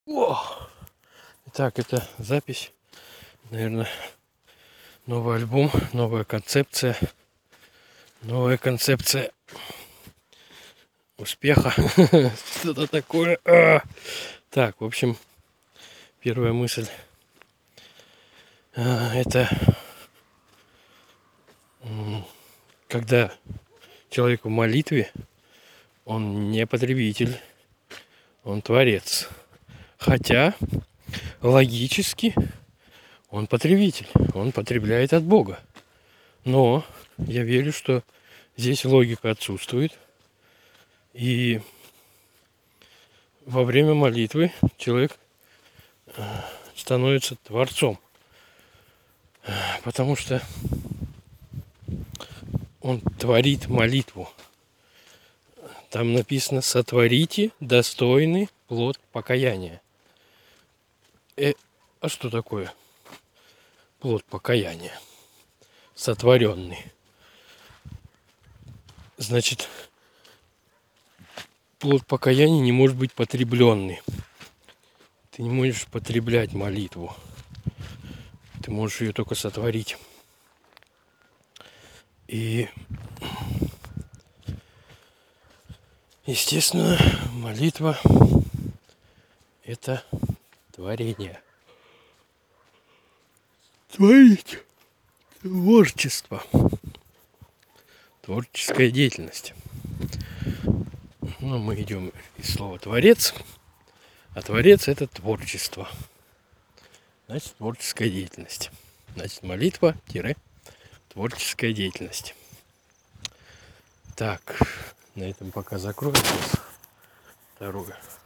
О! Итак, это запись, наверное, новый альбом, новая концепция успеха, что-то такое. Так, в общем, первая мысль, это когда человек в молитве, он не потребитель, он творец. Хотя логически он потребитель, он потребляет от Бога. Но я верю, что здесь логика отсутствует. И во время молитвы человек становится творцом. Потому что он творит молитву. Там написано: сотворите достойный плод покаяния. А что такое плод покаяния? Сотворенный. Значит, плод покаяния не может быть потребленный. Ты не можешь потреблять молитву. Ты можешь ее только сотворить. И, естественно, молитва – это творение. Творить. Творчество. Творческая деятельность. Ну, мы идем из слова «творец», а творец – это творчество. Значит, творческая деятельность. Значит, молитва-творческая деятельность. Так, на этом пока закроем второе.